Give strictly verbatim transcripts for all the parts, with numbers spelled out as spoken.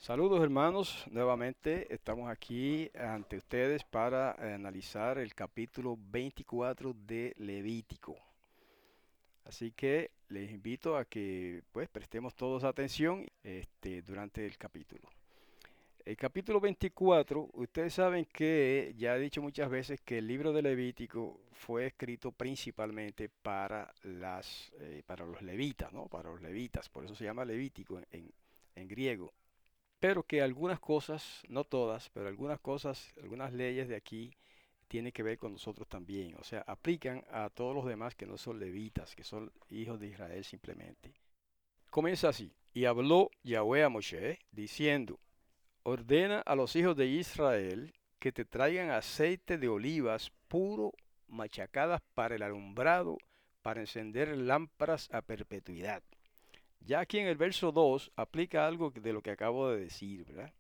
Saludos hermanos, nuevamente estamos aquí ante ustedes para analizar el capítulo veinticuatro de Levítico. Así que les invito a que pues prestemos todos atención este, durante el capítulo. El capítulo veinticuatro, ustedes saben que ya he dicho muchas veces que el libro de Levítico fue escrito principalmente para las eh, para los levitas, ¿no? Para los levitas, por eso se llama Levítico en en- en griego, pero que algunas cosas, no todas, pero algunas cosas, algunas leyes de aquí tienen que ver con nosotros también. O sea, aplican a todos los demás que no son levitas, que son hijos de Israel simplemente. Comienza así. Y habló Yahweh a Moshe, diciendo, ordena a los hijos de Israel que te traigan aceite de olivas puro, machacadas para el alumbrado, para encender lámparas a perpetuidad. Ya aquí en el verso dos aplica algo de lo que acabo de decir, ¿verdad?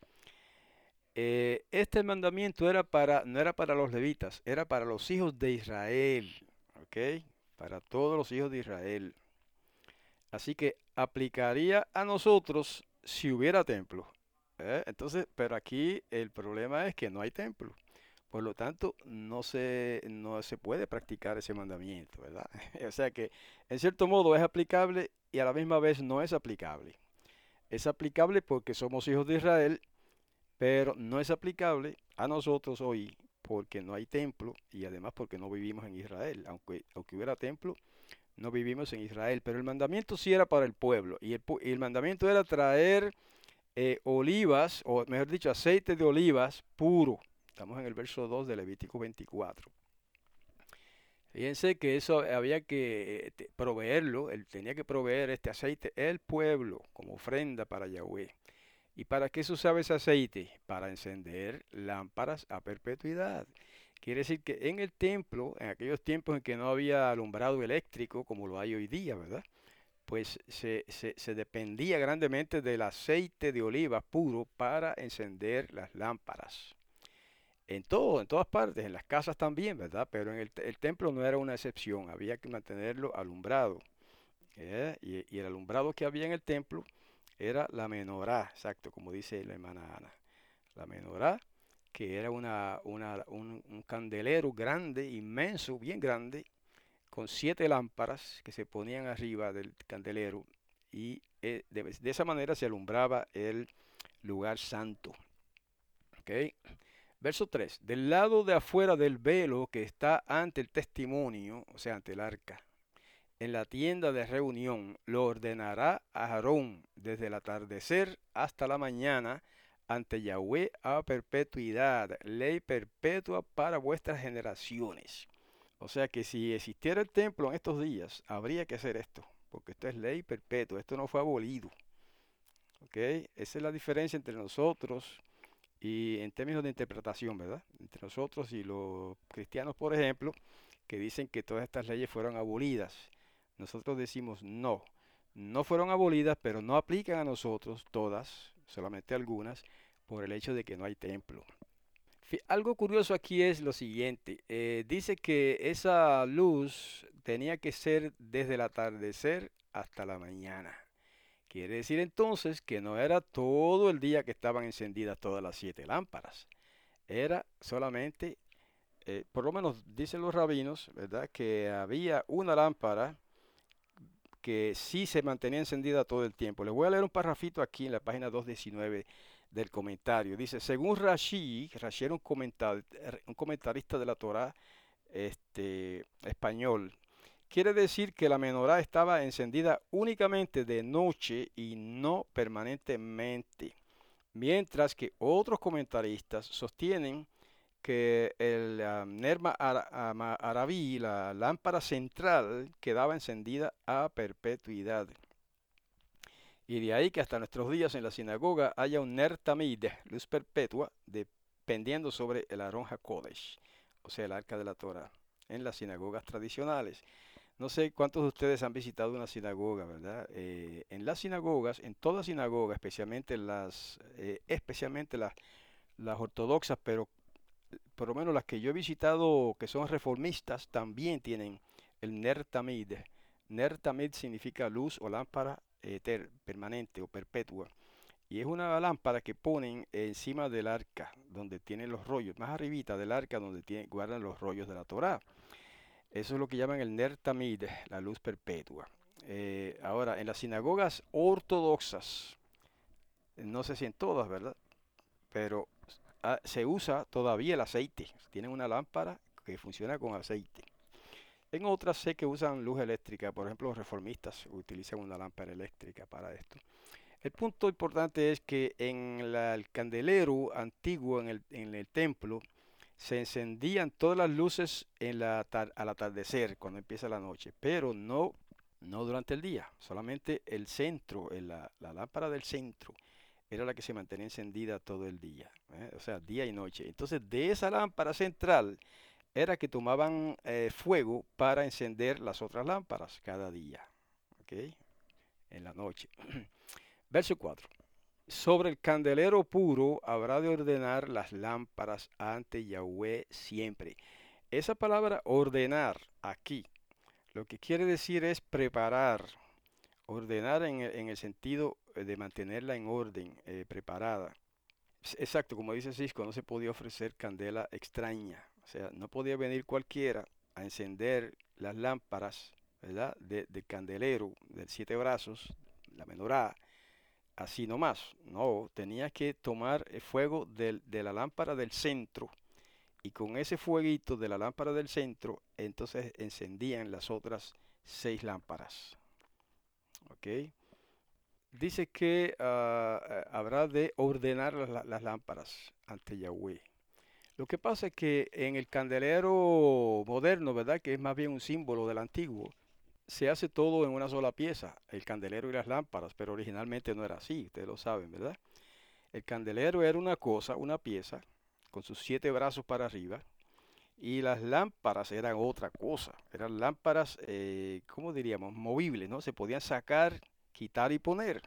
Eh, este mandamiento era para, no era para los levitas, era para los hijos de Israel, ¿ok? Para todos los hijos de Israel. Así que aplicaría a nosotros si hubiera templo. ¿Eh? Entonces, pero aquí el problema es que no hay templo. Por lo tanto, no se, no se puede practicar ese mandamiento, ¿verdad? O sea que, en cierto modo, es aplicable y a la misma vez no es aplicable. Es aplicable porque somos hijos de Israel, pero no es aplicable a nosotros hoy porque no hay templo y además porque no vivimos en Israel. Aunque, aunque hubiera templo, no vivimos en Israel. Pero el mandamiento sí era para el pueblo y el, pu- y el mandamiento era traer eh, olivas, o mejor dicho, aceite de olivas puro. Estamos en el verso dos de Levítico veinticuatro. Fíjense que eso había que eh, te- proveerlo, él tenía que proveer este aceite el pueblo como ofrenda para Yahweh. ¿Y para qué se usaba ese aceite? Para encender lámparas a perpetuidad. Quiere decir que en el templo, en aquellos tiempos en que no había alumbrado eléctrico como lo hay hoy día, ¿verdad? Pues se, se- se dependía grandemente del aceite de oliva puro para encender las lámparas. En todo, en todas partes, en las casas también, ¿verdad? Pero en el, te- el templo no era una excepción, había que mantenerlo alumbrado. ¿Eh? Y, y el alumbrado que había en el templo era la menorá, exacto, como dice la hermana Ana. La menorá, que era una, una- un, un candelero grande, inmenso, bien grande, con siete lámparas que se ponían arriba del candelero y eh, de, de esa manera se alumbraba el lugar santo. ¿Ok? Verso tres. Del lado de afuera del velo que está ante el testimonio, o sea, ante el arca, en la tienda de reunión, lo ordenará a Aarón desde el atardecer hasta la mañana ante Yahweh a perpetuidad, ley perpetua para vuestras generaciones. O sea que si existiera el templo en estos días, habría que hacer esto, porque esto es ley perpetua, esto no fue abolido. ¿Ok? Esa es la diferencia entre nosotros y en términos de interpretación, ¿verdad? Entre nosotros y los cristianos, por ejemplo, que dicen que todas estas leyes fueron abolidas. Nosotros decimos no, no fueron abolidas, pero no aplican a nosotros todas, solamente algunas, por el hecho de que no hay templo. Fi- Algo curioso aquí es lo siguiente, eh, dice que esa luz tenía que ser desde el atardecer hasta la mañana. Quiere decir entonces que no era todo el día que estaban encendidas todas las siete lámparas. Era solamente, eh, por lo menos dicen los rabinos, ¿verdad? Que había una lámpara que sí se mantenía encendida todo el tiempo. Les voy a leer un parrafito aquí en la página doscientos diecinueve del comentario. Dice, según Rashi, Rashi era un, comentar, un comentarista de la Torá este, español. Quiere decir que la menorá estaba encendida únicamente de noche y no permanentemente. Mientras que otros comentaristas sostienen que el ah, Nerma Ara- ama- Arabí, la lámpara central, quedaba encendida a perpetuidad. Y de ahí que hasta nuestros días en la sinagoga haya un Ner Tamid, luz perpetua, dependiendo sobre el Aron HaKodesh, o sea, el arca de la Torah, en las sinagogas tradicionales. No sé cuántos de ustedes han visitado una sinagoga, ¿verdad? Eh, en las sinagogas, en toda sinagoga, especialmente las, eh, especialmente las, las ortodoxas, pero por lo menos las que yo he visitado que son reformistas, también tienen el Ner Tamid. Ner Tamid significa luz o lámpara eter, permanente o perpetua. Y es una lámpara que ponen encima del arca, donde tienen los rollos, más arribita del arca, donde tiene, guardan los rollos de la Torá. Eso es lo que llaman el Ner Tamid, la luz perpetua. Eh, ahora, en las sinagogas ortodoxas, no sé si en todas, ¿verdad? Pero ah, se usa todavía el aceite. Tienen una lámpara que funciona con aceite. En otras sé que usan luz eléctrica. Por ejemplo, los reformistas utilizan una lámpara eléctrica para esto. El punto importante es que en la- el candelero antiguo en el, en el templo se encendían todas las luces en la tar- al atardecer, cuando empieza la noche, pero no, no durante el día. Solamente el centro, en la, la lámpara del centro, era la que se mantenía encendida todo el día, ¿eh? O sea, día y noche. Entonces, de esa lámpara central era que tomaban eh, fuego para encender las otras lámparas cada día, ¿ok? En la noche. Verso cuatro. Sobre el candelero puro habrá de ordenar las lámparas ante Yahweh siempre. Esa palabra ordenar aquí, lo que quiere decir es preparar. Ordenar en el, en el sentido eh, de mantenerla en orden, eh, preparada. S- Exacto, como dice Cisco, no se podía ofrecer candela extraña. O sea, no podía venir cualquiera a encender las lámparas, ¿verdad? De- del candelero, del siete brazos, la menorá, así nomás. No, tenía que tomar el fuego del- de la lámpara del centro y con ese fueguito de la lámpara del centro, entonces encendían las otras seis lámparas. ¿Ok? Dice que ah, ah, habrá de ordenar las, la- las lámparas ante Yahweh. Lo que pasa es que en el candelero moderno, ¿verdad? Que es más bien un símbolo del antiguo, se hace todo en una sola pieza, el candelero y las lámparas, pero originalmente no era así, ustedes lo saben, ¿verdad? El candelero era una cosa, una pieza, con sus siete brazos para arriba, y las lámparas eran otra cosa, eran lámparas, eh, ¿cómo diríamos? Movibles, ¿no? Se podían sacar, quitar y poner.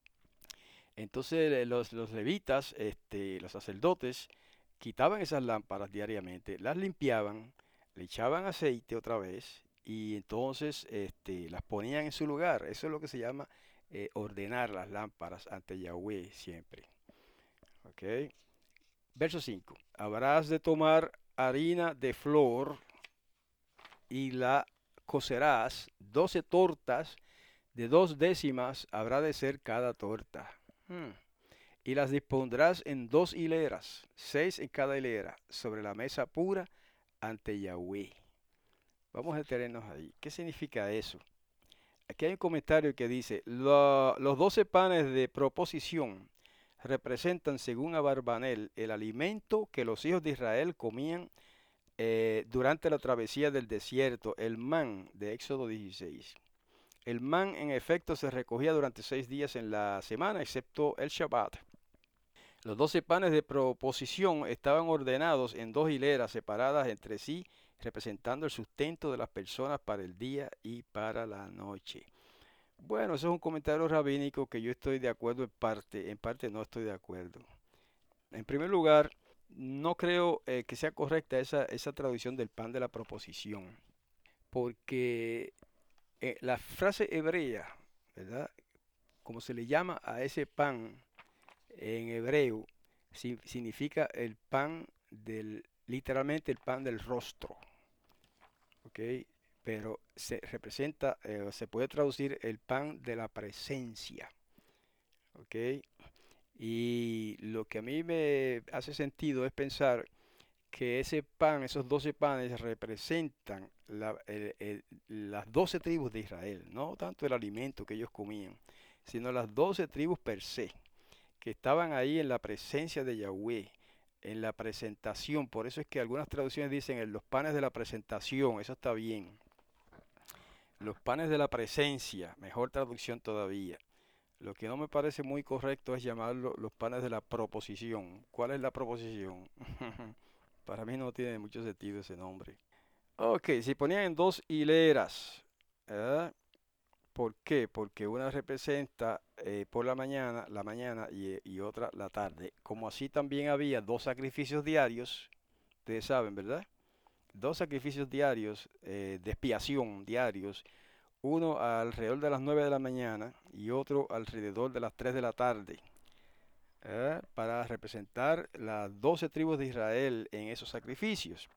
Entonces eh, los, los levitas, este, los sacerdotes, quitaban esas lámparas diariamente, las limpiaban, le echaban aceite otra vez y entonces este, las ponían en su lugar. Eso es lo que se llama eh, ordenar las lámparas ante Yahweh siempre. ¿Ok? Verso cinco. Habrás de tomar harina de flor y la cocerás, doce tortas de dos décimas habrá de ser cada torta. Hmm. Y las dispondrás en dos hileras, seis en cada hilera, sobre la mesa pura ante Yahweh. Vamos a detenernos ahí. ¿Qué significa eso? Aquí hay un comentario que dice, "Lo- los doce panes de proposición representan, según Abarbanel, el alimento que los hijos de Israel comían eh, durante la travesía del desierto, el man de Éxodo dieciséis. El man, en efecto, se recogía durante seis días en la semana, excepto el Shabbat. Los doce panes de proposición estaban ordenados en dos hileras separadas entre sí, representando el sustento de las personas para el día y para la noche. Bueno, eso es un comentario rabínico que yo estoy de acuerdo en parte, en parte no estoy de acuerdo. En primer lugar, no creo eh, que sea correcta esa, esa traducción del pan de la proposición, porque eh, la frase hebrea, ¿verdad? Como se le llama a ese pan en hebreo, si- significa el pan del, literalmente el pan del rostro, ¿ok? Pero se representa, eh, se puede traducir el pan de la presencia, ¿ok? Y lo que a mí me hace sentido es pensar que ese pan, esos doce panes representan la- el- el- las doce tribus de Israel, no tanto el alimento que ellos comían, sino las doce tribus per se, que estaban ahí en la presencia de Yahweh, en la presentación. Por eso es que algunas traducciones dicen en los panes de la presentación, eso está bien. Los panes de la presencia, mejor traducción todavía. Lo que no me parece muy correcto es llamarlo los panes de la proposición. ¿Cuál es la proposición? Para mí no tiene mucho sentido ese nombre. Ok, si ponían en dos hileras, ¿verdad? ¿Por qué? Porque una representa eh, por la mañana, la mañana y, y otra la tarde. Como así también había dos sacrificios diarios, ustedes saben, ¿verdad? Dos sacrificios diarios eh, de expiación diarios, uno alrededor de las nueve de la mañana y otro alrededor de las tres de la tarde. ¿eh? Para representar las doce tribus de Israel en esos sacrificios.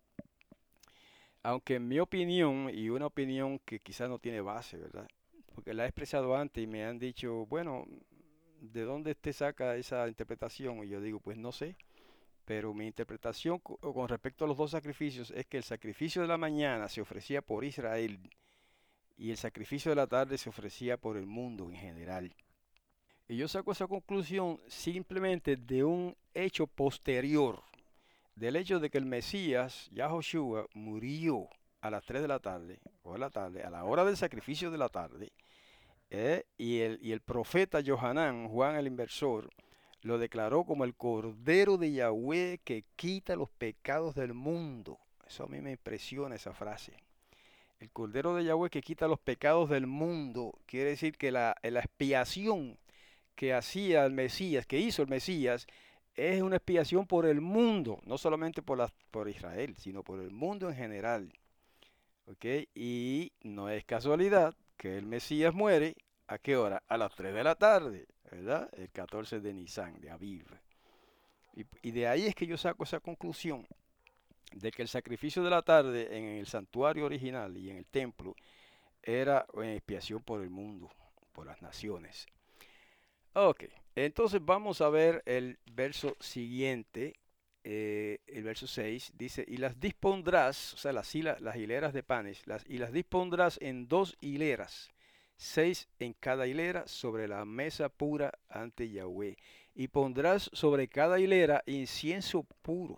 Aunque en mi opinión, y una opinión que quizás no tiene base, ¿verdad? Porque la he expresado antes y me han dicho, bueno, ¿de dónde te saca esa interpretación? Y yo digo, pues no sé, pero mi interpretación co- con respecto a los dos sacrificios es que el sacrificio de la mañana se ofrecía por Israel y el sacrificio de la tarde se ofrecía por el mundo en general. Y yo saco esa conclusión simplemente de un hecho posterior, del hecho de que el Mesías, Yahoshua, murió a las tres de la tarde, o de la tarde, a la hora del sacrificio de la tarde, ¿eh? y, el, y el profeta Johanán, Juan el Inversor, lo declaró como el Cordero de Yahweh que quita los pecados del mundo. Eso a mí me impresiona esa frase. El Cordero de Yahweh que quita los pecados del mundo quiere decir que la, la expiación que hacía el Mesías, que hizo el Mesías, es una expiación por el mundo, no solamente por, la, por Israel, sino por el mundo en general. ¿Ok? Y no es casualidad que el Mesías muere, ¿a qué hora? A las tres de la tarde, ¿verdad? El catorce de Nisan, de Aviv. Y, y de ahí es que yo saco esa conclusión de que el sacrificio de la tarde en el santuario original y en el templo era en expiación por el mundo, por las naciones. Ok, entonces vamos a ver el verso siguiente, eh, el verso seis, dice, y las dispondrás, o sea, las, hila- las hileras de panes, las, y las dispondrás en dos hileras, seis en cada hilera, sobre la mesa pura ante Yahweh. Y pondrás sobre cada hilera incienso puro,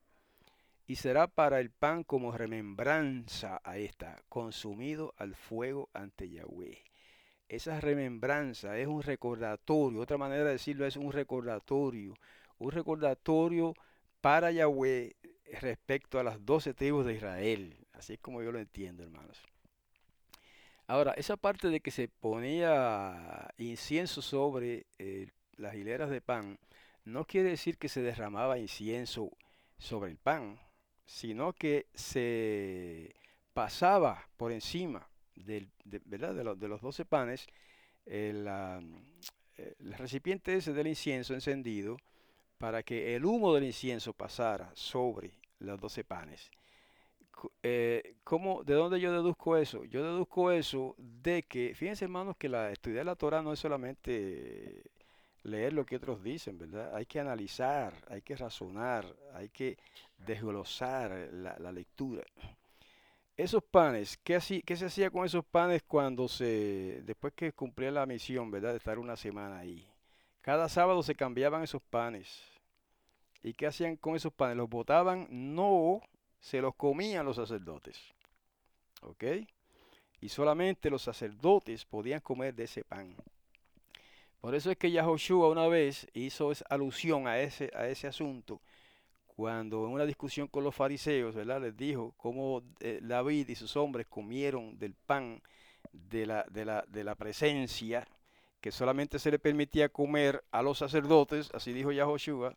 y será para el pan como remembranza a esta, consumido al fuego ante Yahweh. Esa remembranza es un recordatorio, otra manera de decirlo es un recordatorio, un recordatorio para Yahweh respecto a las doce tribus de Israel. Así es como yo lo entiendo, hermanos. Ahora, esa parte de que se ponía incienso sobre eh, las hileras de pan, no quiere decir que se derramaba incienso sobre el pan, sino que se pasaba por encima del, de, ¿verdad? de, los, de los doce panes el, ah, eh, el recipiente ese del incienso encendido para que el humo del incienso pasara sobre los doce panes. Cu- eh, ¿cómo, de dónde yo deduzco eso? Yo deduzco eso de que, fíjense hermanos, que la, estudiar la Torah no es solamente leer lo que otros dicen, ¿verdad? Hay que analizar, hay que razonar, hay que desglosar la, la lectura. Esos panes, ¿qué, hacía- qué se hacía con esos panes cuando se, después que cumplía la misión, ¿verdad? De estar una semana ahí. Cada sábado se cambiaban esos panes. ¿Y qué hacían con esos panes? ¿Los botaban? No, se los comían los sacerdotes. ¿Ok? Y solamente los sacerdotes podían comer de ese pan. Por eso es que Yahoshua una vez hizo esa alusión a ese, a ese asunto cuando en una discusión con los fariseos, ¿verdad? Les dijo cómo eh, David y sus hombres comieron del pan de la, de la, de la presencia, que solamente se le permitía comer a los sacerdotes, así dijo Yahoshua,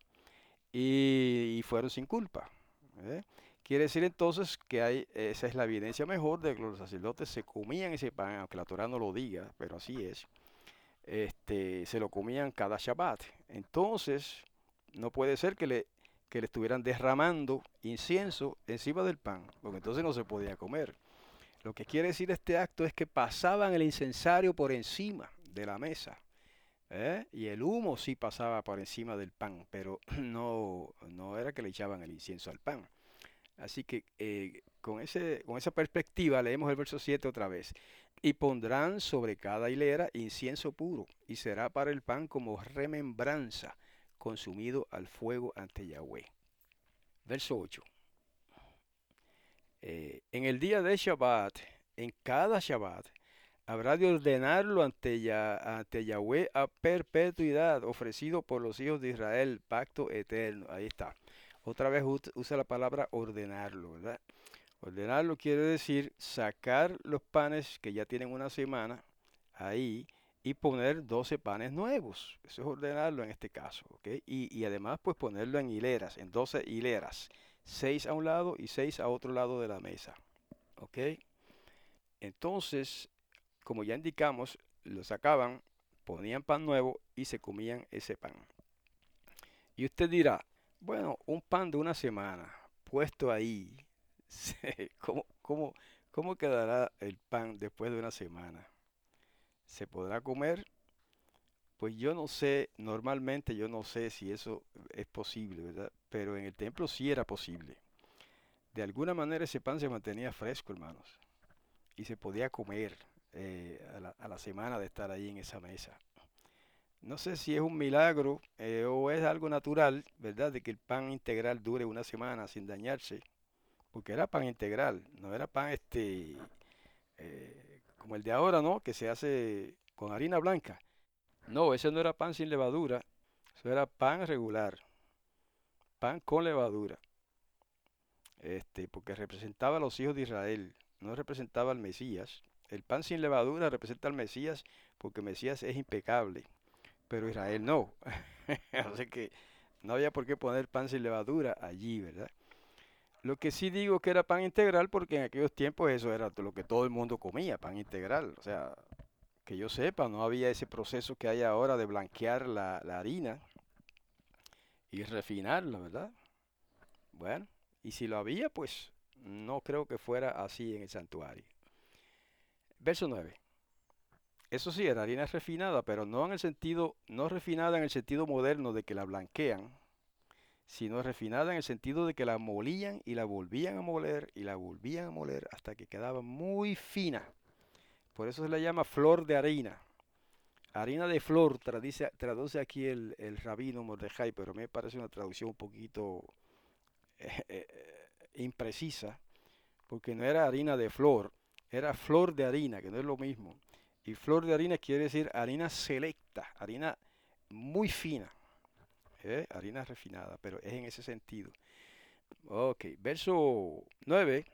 y, y fueron sin culpa. ¿Eh? Quiere decir entonces que hay, esa es la evidencia mejor de que los sacerdotes se comían ese pan, aunque la Torah no lo diga, pero así es. Este, se lo comían cada Shabbat. Entonces, no puede ser que le, que le estuvieran derramando incienso encima del pan, porque entonces no se podía comer. Lo que quiere decir este acto es que pasaban el incensario por encima de la mesa. ¿Eh? Y el humo sí pasaba por encima del pan, pero no, no era que le echaban el incienso al pan. Así que eh, con ese, con esa perspectiva leemos el verso siete otra vez. Y pondrán sobre cada hilera incienso puro, y será para el pan como remembranza, consumido al fuego ante Yahweh. Verso ocho. Eh, en el día de Shabbat, en cada Shabbat, habrá de ordenarlo ante, Yah- ante Yahweh a perpetuidad, ofrecido por los hijos de Israel, pacto eterno. Ahí está. Otra vez usa la palabra ordenarlo, ¿verdad? Ordenarlo quiere decir sacar los panes que ya tienen una semana ahí y poner doce panes nuevos. Eso es ordenarlo en este caso, ¿ok? Y, y además pues ponerlo en hileras, en doce hileras. Seis a un lado y seis a otro lado de la mesa, ¿ok? Entonces, como ya indicamos, lo sacaban, ponían pan nuevo y se comían ese pan. Y usted dirá, bueno, un pan de una semana puesto ahí, se- ¿cómo, cómo, cómo quedará el pan después de una semana? ¿Se podrá comer? Pues yo no sé, normalmente yo no sé si eso es posible, ¿verdad? Pero en el templo sí era posible. De alguna manera ese pan se mantenía fresco, hermanos, y se podía comer eh, a la, a la semana de estar ahí en esa mesa. No sé si es un milagro eh, o es algo natural, ¿verdad? De que el pan integral dure una semana sin dañarse, porque era pan integral, no era pan este eh, como el de ahora, ¿no? Que se hace con harina blanca. No, ese no era pan sin levadura, eso era pan regular, pan con levadura, este, porque representaba a los hijos de Israel, no representaba al Mesías. El pan sin levadura representa al Mesías porque el Mesías es impecable, pero Israel no. Así que no había por qué poner pan sin levadura allí, ¿verdad? Lo que sí digo que era pan integral porque en aquellos tiempos eso era lo que todo el mundo comía, pan integral. O sea, que yo sepa, no había ese proceso que hay ahora de blanquear la, la harina y refinarla, ¿verdad? Bueno, y si lo había, pues no creo que fuera así en el santuario. Verso nueve. Eso sí, era harina refinada, pero no en el sentido, no refinada en el sentido moderno de que la blanquean, sino refinada en el sentido de que la molían y la volvían a moler y la volvían a moler hasta que quedaba muy fina. Por eso se le llama flor de harina. Harina de flor traduce, traduce aquí el, el rabino Mordejai, pero me parece una traducción un poquito eh, eh, imprecisa, porque no era harina de flor, era flor de harina, que no es lo mismo. Y flor de harina quiere decir harina selecta, harina muy fina, ¿eh? Harina refinada, pero es en ese sentido. Ok, verso nueve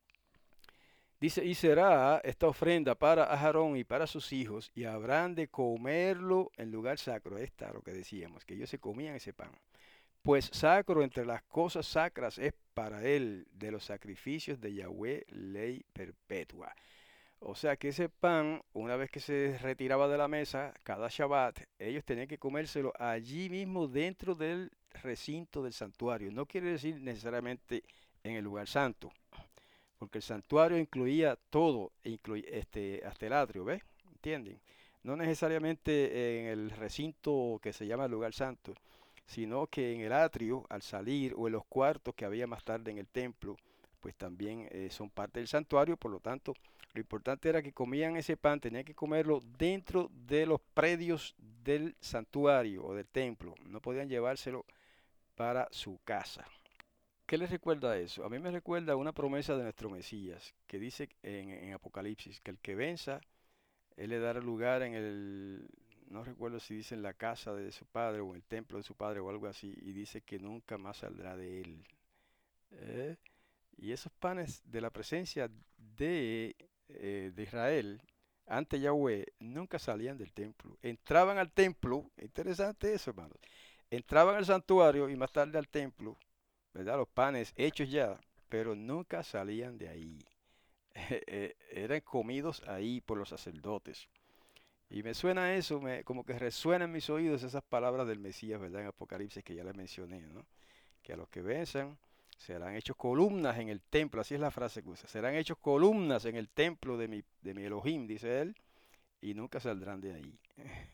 dice, y será esta ofrenda para Aarón y para sus hijos, y habrán de comerlo en lugar sacro. Está lo que decíamos, que ellos se comían ese pan. Pues sacro entre las cosas sacras es para él de los sacrificios de Yahweh ley perpetua. O sea que ese pan, una vez que se retiraba de la mesa, cada Shabbat, ellos tenían que comérselo allí mismo dentro del recinto del santuario. No quiere decir necesariamente en el lugar santo, porque el santuario incluía todo, incluía este, hasta el atrio, ¿ves? ¿Entienden? No necesariamente en el recinto que se llama el lugar santo, sino que en el atrio, al salir, o en los cuartos que había más tarde en el templo, pues también eh, son parte del santuario, por lo tanto, lo importante era que comían ese pan, tenían que comerlo dentro de los predios del santuario o del templo, no podían llevárselo para su casa. ¿Qué les recuerda eso? A mí me recuerda una promesa de nuestro Mesías, que dice en, en Apocalipsis, que el que venza, él le dará lugar en el, no recuerdo si dice en la casa de su padre o en el templo de su padre o algo así, y dice que nunca más saldrá de él. ¿Eh? Y esos panes de la presencia de, eh, de Israel ante Yahweh nunca salían del templo. Entraban al templo, interesante eso, hermanos. Entraban al santuario y más tarde al templo, ¿verdad? Los panes hechos ya, pero nunca salían de ahí. Eh, eran comidos ahí por los sacerdotes. Y me suena eso, me, como que resuena en mis oídos esas palabras del Mesías, ¿verdad? En Apocalipsis que ya les mencioné, ¿no? Que a los que venzan serán hechos columnas en el templo, así es la frase que usa, serán hechos columnas en el templo de mi, de mi Elohim, dice él, y nunca saldrán de ahí.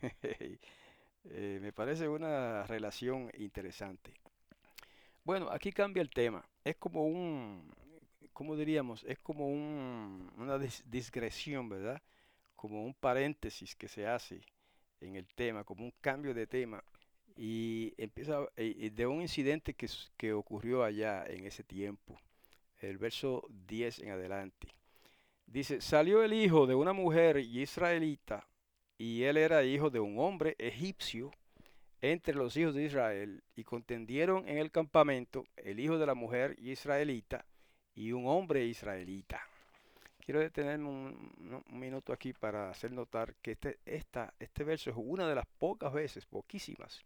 Eh, me parece una relación interesante. Bueno, aquí cambia el tema. Es como un, ¿cómo diríamos? Es como un, una dis- digresión, ¿verdad? Como un paréntesis que se hace en el tema, como un cambio de tema. Y empieza eh, eh, de un incidente que, s- que ocurrió allá en ese tiempo, el verso diez en adelante. Dice, salió el hijo de una mujer israelita y él era hijo de un hombre egipcio entre los hijos de Israel y contendieron en el campamento el hijo de la mujer israelita y un hombre israelita. Quiero detenerme un, un- un minuto aquí para hacer notar que este, esta, este verso es una de las pocas veces, poquísimas,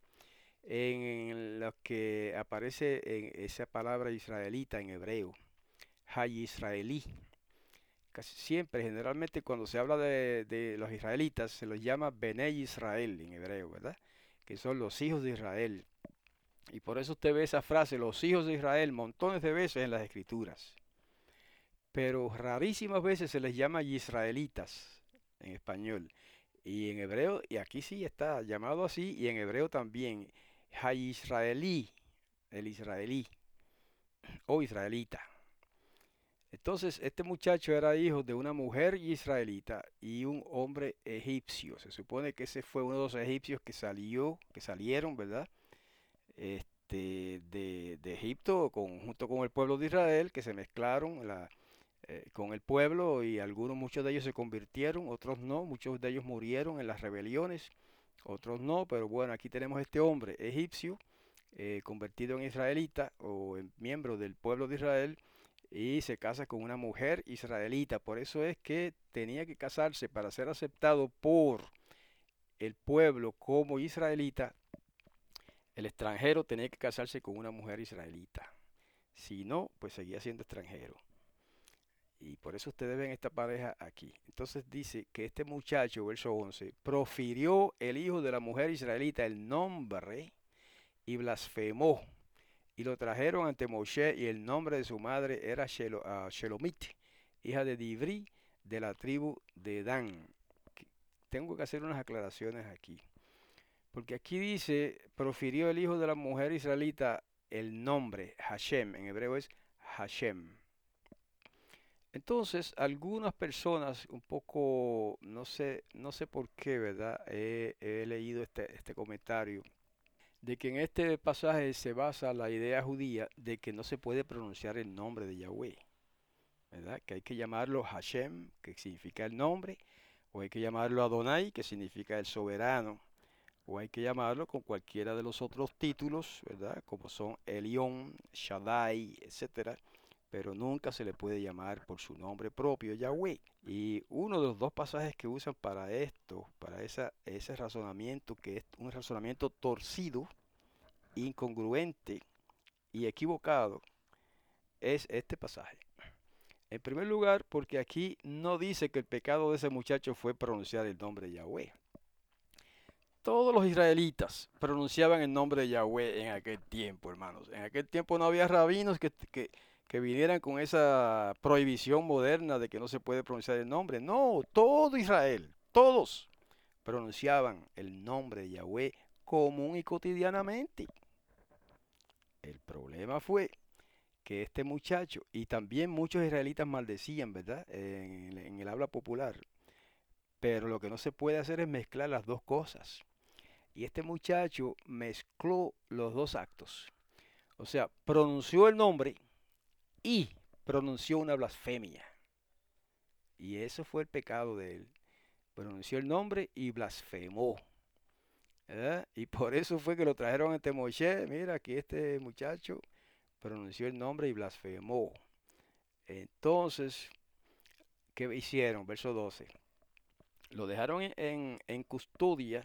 en las que aparece en esa palabra israelita en hebreo, hay israelí. Casi siempre, generalmente cuando se habla de, de los israelitas, se los llama Benei Israel en hebreo, ¿verdad? Que son los hijos de Israel. Y por eso usted ve esa frase, los hijos de Israel, montones de veces en las escrituras. Pero rarísimas veces se les llama israelitas en español. Y en hebreo, y aquí sí está llamado así, y en hebreo también, ha-israelí, el israelí o israelita. Entonces, este muchacho era hijo de una mujer israelita y un hombre egipcio. Se supone que ese fue uno de los egipcios que salió, que salieron, ¿verdad? Este, de, de Egipto con- junto con el pueblo de Israel, que se mezclaron la, eh, con el pueblo y algunos, muchos de ellos se convirtieron, otros no, muchos de ellos murieron en las rebeliones, otros no, pero bueno, aquí tenemos este hombre egipcio eh, convertido en israelita o en miembro del pueblo de Israel y se casa con una mujer israelita. Por eso es que tenía que casarse para ser aceptado por el pueblo como israelita. El extranjero tenía que casarse con una mujer israelita. Si no, pues seguía siendo extranjero. Y por eso ustedes ven esta pareja aquí. Entonces dice que este muchacho, verso once, profirió el hijo de la mujer israelita el nombre y blasfemó. Y lo trajeron ante Moshe y el nombre de su madre era Shelo, uh, Shelomit, hija de Dibri, de la tribu de Dan. Tengo que hacer unas aclaraciones aquí. Porque aquí dice, profirió el hijo de la mujer israelita el nombre, Hashem, en hebreo es Hashem. Entonces, algunas personas, un poco, no sé, no sé por qué, ¿verdad? He, he leído este, este comentario de que en este pasaje se basa la idea judía de que no se puede pronunciar el nombre de Yahweh, ¿verdad? Que hay que llamarlo Hashem, que significa el nombre, o hay que llamarlo Adonai, que significa el soberano, o hay que llamarlo con cualquiera de los otros títulos, ¿verdad? Como son Elión, Shaddai, etcétera, pero nunca se le puede llamar por su nombre propio, Yahweh. Y uno de los dos pasajes que usan para esto, para esa, ese razonamiento, que es un razonamiento torcido, incongruente y equivocado, es este pasaje. En primer lugar, porque aquí no dice que el pecado de ese muchacho fue pronunciar el nombre de Yahweh. Todos los israelitas pronunciaban el nombre de Yahweh en aquel tiempo, hermanos. En aquel tiempo no había rabinos que, que, que vinieran con esa prohibición moderna de que no se puede pronunciar el nombre. No, todo Israel, todos pronunciaban el nombre de Yahweh común y cotidianamente. El problema fue que este muchacho, y también muchos israelitas maldecían, ¿verdad? En, en el habla popular. Pero lo que no se puede hacer es mezclar las dos cosas. Y este muchacho mezcló los dos actos. O sea, pronunció el nombre y pronunció una blasfemia. Y eso fue el pecado de él. Pronunció el nombre y blasfemó. ¿Verdad? Y por eso fue que lo trajeron ante Moisés. Mira, aquí este muchacho pronunció el nombre y blasfemó. Entonces, ¿qué hicieron? Verso doce. Lo dejaron en, en, en custodia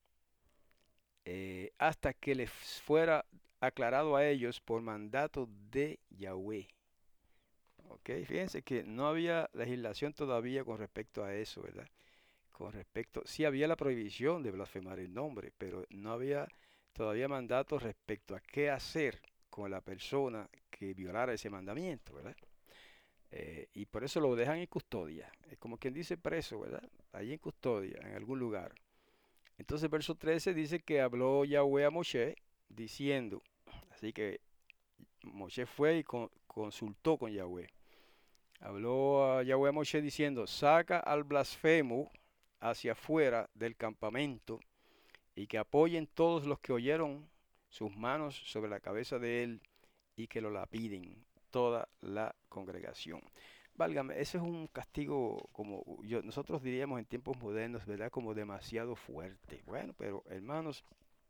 eh, hasta que les fuera aclarado a ellos por mandato de Yahweh. Ok, fíjense que no había legislación todavía con respecto a eso, ¿verdad? Con respecto, sí había la prohibición de blasfemar el nombre, pero no había todavía mandato respecto a qué hacer con la persona que violara ese mandamiento, ¿verdad? Eh, y por eso lo dejan en custodia. Es como quien dice preso, ¿verdad? Allí en custodia, en algún lugar. Entonces, verso trece dice que habló Yahweh a Moshe diciendo, así que Moshe fue y con- consultó con Yahweh. Habló a Yahweh a Moshe diciendo, saca al blasfemo hacia afuera del campamento y que apoyen todos los que oyeron sus manos sobre la cabeza de él y que lo lapiden toda la congregación. Válgame, ese es un castigo como yo, nosotros diríamos en tiempos modernos, ¿verdad? Como demasiado fuerte. Bueno, pero hermanos,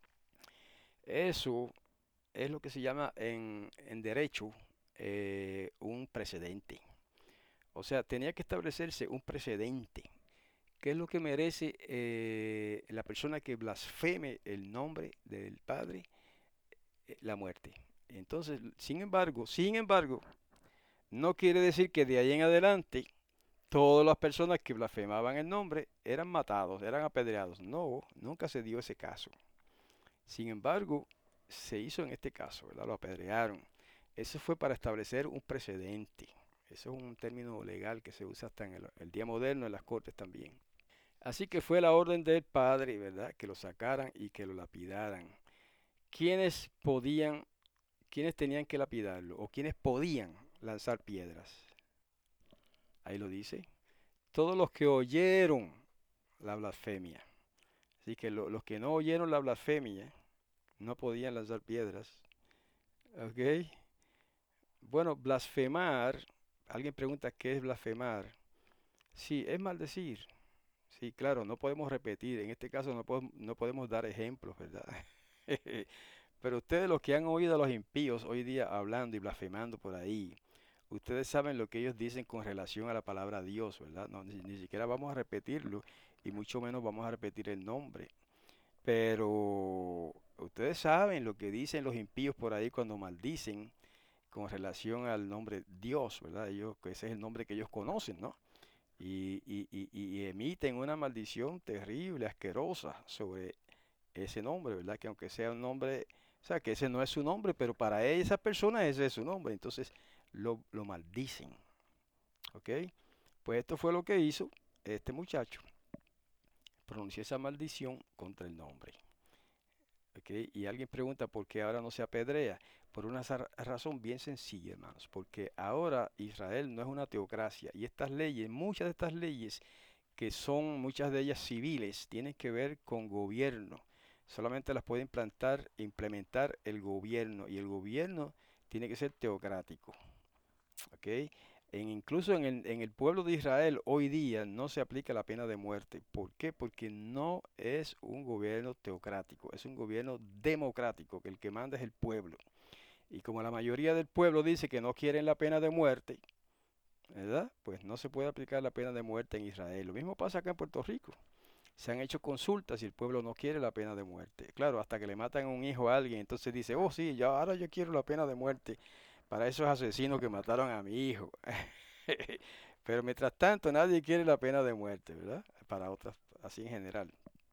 eso es lo que se llama en, en derecho eh, un precedente. O sea, tenía que establecerse un precedente. ¿Qué es lo que merece eh, la persona que blasfeme el nombre del Padre? Eh, la muerte. Entonces, sin embargo, sin embargo, no quiere decir que de ahí en adelante todas las personas que blasfemaban el nombre eran matados, eran apedreados. No, nunca se dio ese caso. Sin embargo, se hizo en este caso, ¿verdad? Lo apedrearon. Eso fue para establecer un precedente. Eso es un término legal que se usa hasta en el, el día moderno en las cortes también. Así que fue la orden del padre, ¿verdad? Que lo sacaran y que lo lapidaran. ¿Quiénes podían, quiénes tenían que lapidarlo o quiénes podían lanzar piedras? Ahí lo dice. Todos los que oyeron la blasfemia. Así que lo- los que no oyeron la blasfemia no podían lanzar piedras. ¿Ok? Bueno, blasfemar, alguien pregunta qué es blasfemar. Sí, es maldecir. Sí, claro, no podemos repetir. En este caso no podemos, no podemos dar ejemplos, ¿verdad? Pero ustedes los que han oído a los impíos hoy día hablando y blasfemando por ahí, ustedes saben lo que ellos dicen con relación a la palabra Dios, ¿verdad? No, ni, ni siquiera vamos a repetirlo y mucho menos vamos a repetir el nombre. Pero ustedes saben lo que dicen los impíos por ahí cuando maldicen con relación al nombre Dios, ¿verdad? Ellos, que ese es el nombre que ellos conocen, ¿no? Y, y- y- y emiten una maldición terrible, asquerosa sobre ese nombre, ¿verdad? Que aunque sea un nombre, o sea, que ese no es su nombre, pero para esa persona ese es su nombre, entonces lo, lo maldicen, ¿ok? Pues esto fue lo que hizo este muchacho, pronunció esa maldición contra el nombre. ¿Ok? Y alguien pregunta por qué ahora no se apedrea. Por una za- razón bien sencilla, hermanos. Porque ahora Israel no es una teocracia. Y estas leyes, muchas de estas leyes, que son muchas de ellas civiles, tienen que ver con gobierno. Solamente las puede implantar, implementar el gobierno. Y el gobierno tiene que ser teocrático. ¿Ok? En, incluso en el, en el pueblo de Israel hoy día no se aplica la pena de muerte. ¿Por qué? Porque no es un gobierno teocrático, es un gobierno democrático, que el que manda es el pueblo. Y como la mayoría del pueblo dice que no quieren la pena de muerte, ¿verdad? Pues no se puede aplicar la pena de muerte en Israel. Lo mismo pasa acá en Puerto Rico. Se han hecho consultas y el pueblo no quiere la pena de muerte. Claro, hasta que le matan un hijo a alguien, entonces dice, oh sí, ya ahora yo quiero la pena de muerte para esos asesinos que mataron a mi hijo. Pero mientras tanto nadie quiere la pena de muerte, ¿verdad? Para otras, así en general.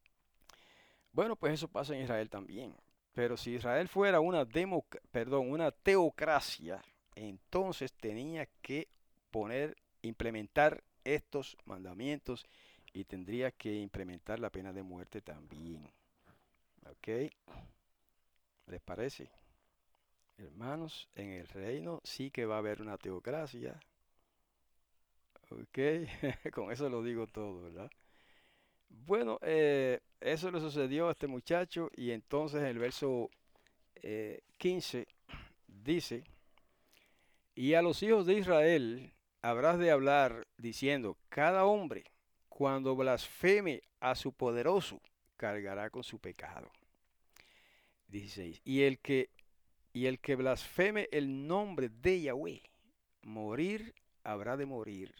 Bueno, pues eso pasa en Israel también. Pero si Israel fuera una demo, perdón, una teocracia, entonces tenía que poner, implementar estos mandamientos y tendría que implementar la pena de muerte también. ¿Ok? ¿Les parece? Hermanos, en el reino sí que va a haber una teocracia. ¿Ok? Con eso lo digo todo, ¿verdad? Bueno, eh, eso le sucedió a este muchacho y entonces en el verso eh, quince dice, y a los hijos de Israel habrás de hablar diciendo, cada hombre cuando blasfeme a su poderoso cargará con su pecado. dieciséis. Y el que, y el que blasfeme el nombre de Yahweh, morir habrá de morir.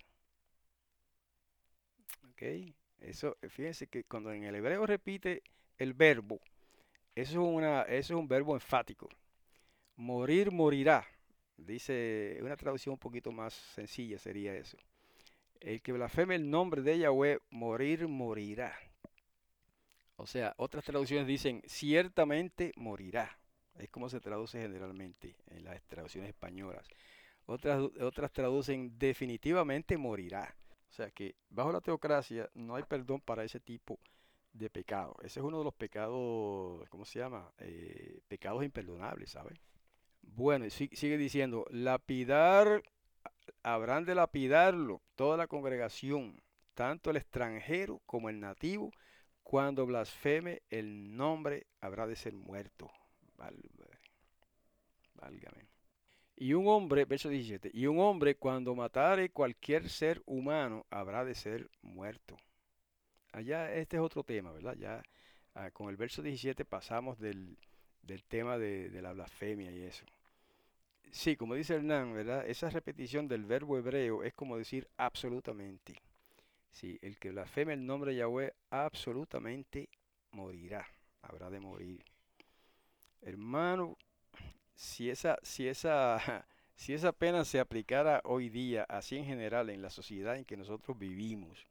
¿Ok? Eso, fíjense que cuando en el hebreo repite el verbo, eso es una, eso es un verbo enfático. Morir, morirá. Dice, una traducción un poquito más sencilla sería eso. El que blasfeme el nombre de Yahweh, morir, morirá. O sea, otras traducciones dicen, ciertamente morirá. Es como se traduce generalmente en las traducciones españolas. Otras, otras traducen, definitivamente morirá. O sea que bajo la teocracia no hay perdón para ese tipo de pecado. Ese es uno de los pecados, ¿cómo se llama? Eh, pecados imperdonables, ¿sabes? Bueno, y si- sigue diciendo, lapidar, habrán de lapidarlo toda la congregación, tanto el extranjero como el nativo, cuando blasfeme el nombre habrá de ser muerto. Val- Válgame. Y un hombre, verso diecisiete, y un hombre cuando matare cualquier ser humano habrá de ser muerto. Allá este es otro tema, ¿verdad? Ya ah, con el verso diecisiete pasamos del, del tema de, de la blasfemia y eso. Sí, como dice Hernán, ¿verdad? Esa repetición del verbo hebreo es como decir absolutamente. Sí, el que blasfeme el nombre de Yahweh absolutamente morirá, habrá de morir. Hermano, si esa, si esa, si esa pena se aplicara hoy día, así en general, en la sociedad en que nosotros vivimos,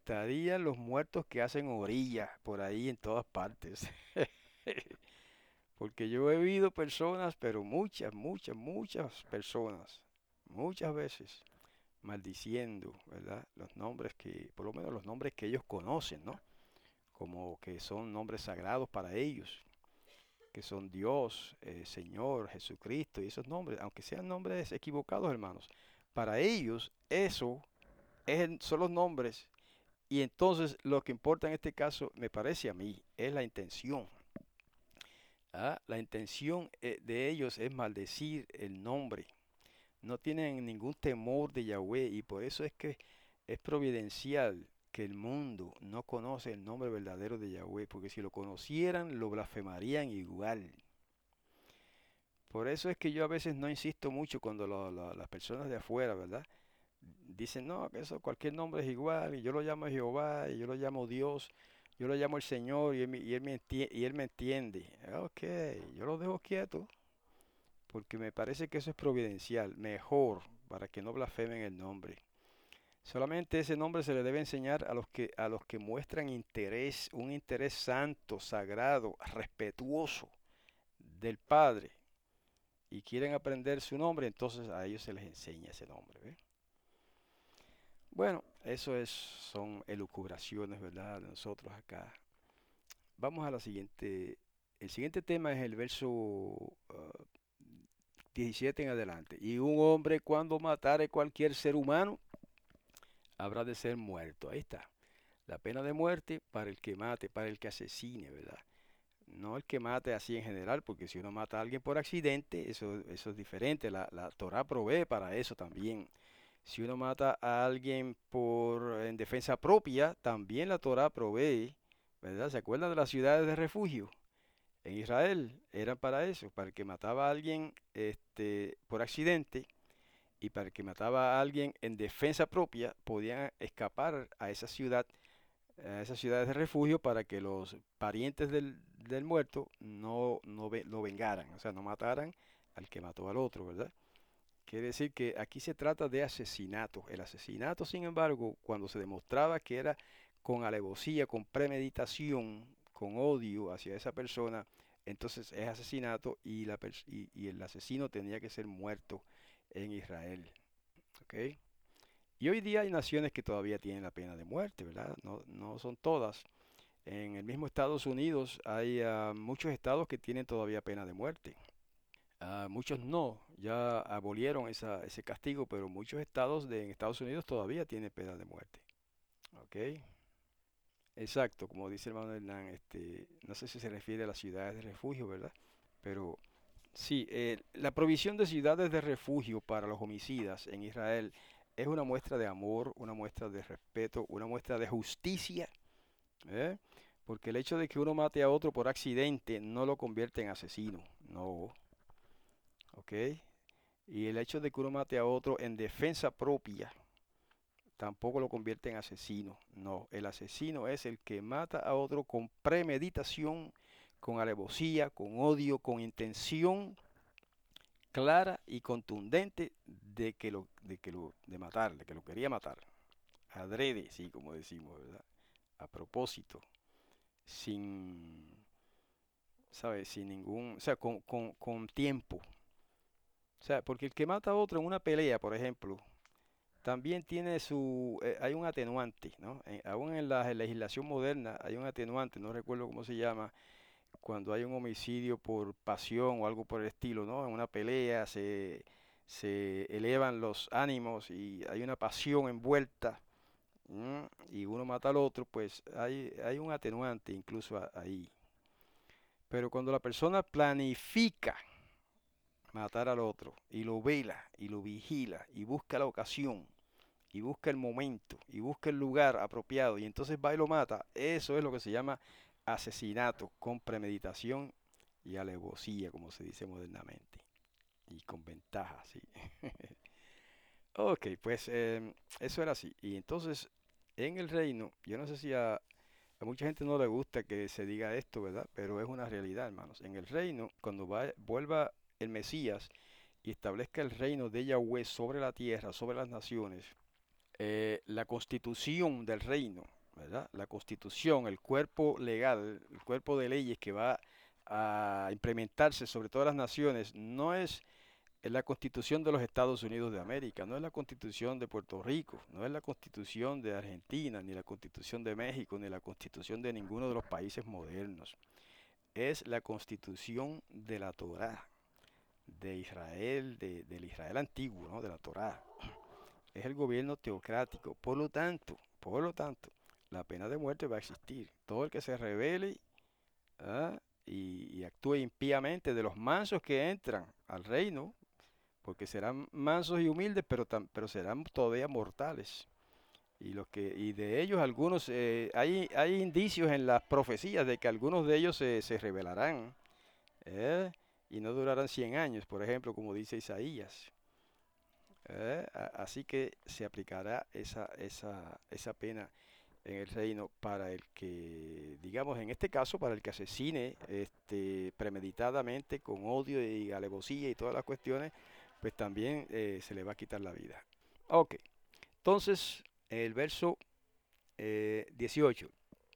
estarían los muertos que hacen orilla por ahí en todas partes. Porque yo he oído personas, pero muchas, muchas, muchas personas, muchas veces, maldiciendo, ¿verdad? Los nombres que, por lo menos los nombres que ellos conocen, ¿no? Como que son nombres sagrados para ellos, que son Dios, eh, Señor, Jesucristo y esos nombres, aunque sean nombres equivocados, hermanos, para ellos eso es el- son los nombres y entonces lo que importa en este caso, me parece a mí, es la intención. ¿Ah? La intención eh, de ellos es maldecir el nombre. No tienen ningún temor de Yahweh y por eso es que es providencial que el mundo no conoce el nombre verdadero de Yahweh, porque si lo conocieran lo blasfemarían igual. Por eso es que yo a veces no insisto mucho cuando lo- lo- las personas de afuera, ¿verdad? Dicen, no, que eso cualquier nombre es igual, y yo lo llamo Jehová, y yo lo llamo Dios, yo lo llamo el Señor, y él, me- y él me entie- y él me entiende. Ok, yo lo dejo quieto, porque me parece que eso es providencial, mejor, para que no blasfemen el nombre. Solamente ese nombre se le debe enseñar a los que, a los que muestran interés, un interés santo, sagrado, respetuoso del Padre, y quieren aprender su nombre, entonces a ellos se les enseña ese nombre, ¿ve? Bueno, eso es, son elucubraciones, ¿verdad? De nosotros acá. Vamos a la siguiente. El siguiente tema es el verso ah, diecisiete en adelante. Y un hombre cuando matare cualquier ser humano, habrá de ser muerto. Ahí está. La pena de muerte para el que mate, para el que asesine, ¿verdad? No el que mate así en general, porque si uno mata a alguien por accidente, eso, eso es diferente. La, la Torah provee para eso también. Si uno mata a alguien por en defensa propia, también la Torah provee, ¿verdad? ¿Se acuerdan de las ciudades de refugio? En Israel eran para eso, para el que mataba a alguien este, por accidente y para el que mataba a alguien en defensa propia, podían escapar a esa ciudad, a esas ciudades de refugio para que los parientes del, del muerto no, no ve- lo vengaran, o sea, no mataran al que mató al otro, ¿verdad? Quiere decir que aquí se trata de asesinato. El asesinato, sin embargo, cuando se demostraba que era con alevosía, con premeditación, con odio hacia esa persona, entonces es asesinato y, la pers- y, y el asesino tenía que ser muerto en Israel. ¿Ok? Y hoy día hay naciones que todavía tienen la pena de muerte, ¿verdad? No, no son todas. En el mismo Estados Unidos hay ah, muchos estados que tienen todavía pena de muerte. Ah, muchos no, ya abolieron esa, ese castigo, pero muchos estados de en Estados Unidos todavía tienen pena de muerte. ¿Ok? Exacto, como dice el hermano Hernán, este, no sé si se refiere a las ciudades de refugio, ¿verdad? Pero sí, eh, la provisión de ciudades de refugio para los homicidas en Israel es una muestra de amor, una muestra de respeto, una muestra de justicia, ¿eh? Porque el hecho de que uno mate a otro por accidente no lo convierte en asesino, no, ¿ok? Y el hecho de que uno mate a otro en defensa propia tampoco lo convierte en asesino. No, el asesino es el que mata a otro con premeditación, con alevosía, con odio, con intención clara y contundente de que lo, de que lo, de matar, de que lo quería matar. Adrede, sí, como decimos, ¿verdad? A propósito, sin, ¿sabes? Sin ningún, o sea, con, con, con tiempo. O sea, porque el que mata a otro en una pelea, por ejemplo, también tiene su, eh, hay un atenuante, ¿no? En- aún en la legislación moderna hay un atenuante, no recuerdo cómo se llama, cuando hay un homicidio por pasión o algo por el estilo, ¿no? En una pelea se, se elevan los ánimos y hay una pasión envuelta, ¿m? Y uno mata al otro, pues hay, hay un atenuante incluso a- ahí. Pero cuando la persona planifica matar al otro y lo vela y lo vigila y busca la ocasión, y busca el momento y busca el lugar apropiado y entonces va y lo mata, eso es lo que se llama asesinato con premeditación y alevosía, como se dice modernamente, y con ventaja, sí. Ok, pues em, eso era así. Y entonces, en el reino, yo no sé si a, a mucha gente no le gusta que se diga esto, ¿verdad? Pero es una realidad, hermanos. En el reino, cuando va- vuelva el Mesías y establezca el reino de Yahweh sobre la tierra, sobre las naciones, eh, la constitución del reino, ¿verdad? La constitución, el cuerpo legal, el cuerpo de leyes que va a implementarse sobre todas las naciones no es es la Constitución de los Estados Unidos de América, no es la Constitución de Puerto Rico, no es la Constitución de Argentina, ni la Constitución de México, ni la Constitución de ninguno de los países modernos. Es la Constitución de la Torá, de Israel, de- del Israel antiguo, ¿no? De la Torá. Es el gobierno teocrático. Por lo tanto, por lo tanto, la pena de muerte va a existir. Todo el que se rebele, ¿ah? y, y actúe impíamente, de los mansos que entran al reino, porque serán mansos y humildes, pero, tam- pero serán todavía mortales. Y, los que, y de ellos algunos, eh, hay, hay indicios en las profecías de que algunos de ellos se, se rebelarán, ¿eh? Y no durarán cien años, por ejemplo, como dice Isaías. ¿Eh? A- Así que se aplicará esa, esa, esa pena en el reino para el que, digamos, en este caso, para el que asesine este, premeditadamente, con odio y alevosía y todas las cuestiones, pues también eh, se le va a quitar la vida. Ok, entonces, el verso eh, dieciocho.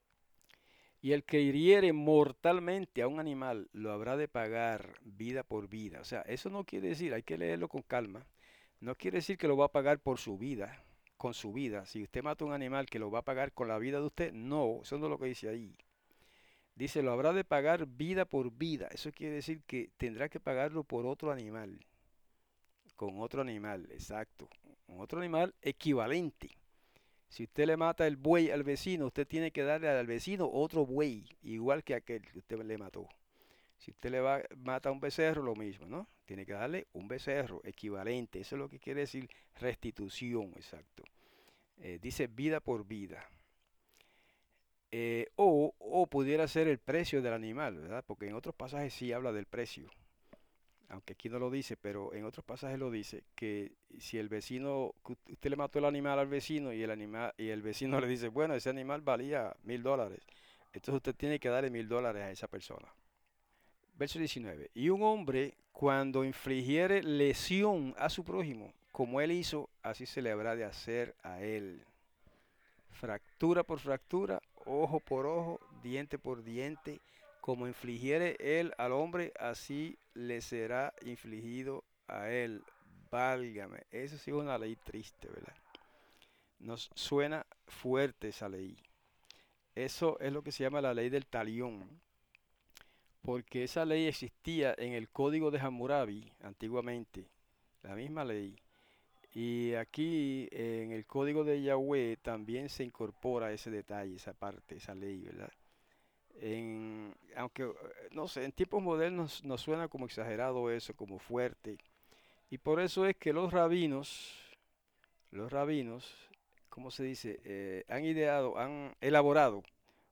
Y el que hiriere mortalmente a un animal lo habrá de pagar vida por vida. O sea, eso no quiere decir, hay que leerlo con calma. No quiere decir que lo va a pagar por su vida, con su vida. Si usted mata a un animal que lo va a pagar con la vida de usted, no, eso no es lo que dice ahí. Dice, lo habrá de pagar vida por vida. Eso quiere decir que tendrá que pagarlo por otro animal, con otro animal, exacto. Un otro animal equivalente. Si usted le mata el buey al vecino, usted tiene que darle al vecino otro buey, igual que aquel que usted le mató. Si usted le va, mata un becerro, lo mismo, ¿no? Tiene que darle un becerro equivalente. Eso es lo que quiere decir restitución, exacto. Eh, dice vida por vida. Eh, o, o pudiera ser el precio del animal, ¿verdad? Porque en otros pasajes sí habla del precio, aunque aquí no lo dice, pero en otros pasajes lo dice, que si el vecino, que ut- usted le mató el animal al vecino y el animal, y el vecino le dice, bueno, ese animal valía mil dólares, entonces usted tiene que darle mil dólares a esa persona. Verso diecinueve. Y un hombre, cuando infligiere lesión a su prójimo, como él hizo, así se le habrá de hacer a él. Fractura por fractura, ojo por ojo, diente por diente, como infligiere él al hombre, así le será infligido a él. Válgame, eso sí es una ley triste, ¿verdad? Nos suena fuerte esa ley. Eso es lo que se llama la ley del talión, porque esa ley existía en el Código de Hammurabi antiguamente, la misma ley. Y aquí en el Código de Yahweh también se incorpora ese detalle, esa parte, esa ley, ¿verdad? En, aunque, eh, no sé, en tiempos modernos nos suena como exagerado eso, como fuerte. Y por eso es que los rabinos, los rabinos, ¿cómo se dice? Eh, han ideado, han elaborado